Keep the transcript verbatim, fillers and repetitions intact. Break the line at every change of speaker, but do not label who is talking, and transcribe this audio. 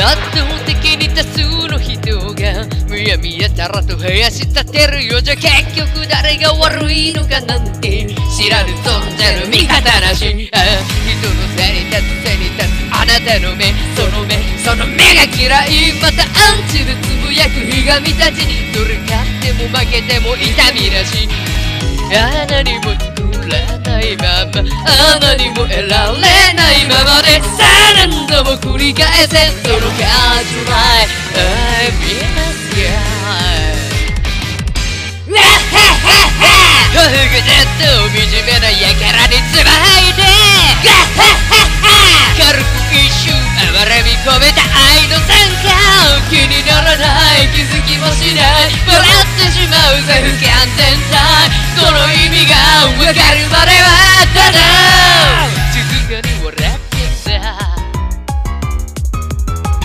圧倒的に多数の人がむやみやたらと林立てるよ。じゃ結局誰が悪いのかなんて知らぬ存在の味方なし。ああ人の背に立つ背に立つあなたの目、その目その目が嫌い。またアンチでつぶやくひがみたち、どれ勝っても負けても痛みなし。あ何も作らないままあ何も得られないままでさあ何度も繰り返せその価値は I be the sky。 わっはっはっはほふくずっと惨めなやからにつまいでわっはっはっは軽く一瞬暴れみ込めた愛の参加気にならない気づきもしない笑ってしまうぜ不完全体この意味がわかるまではただ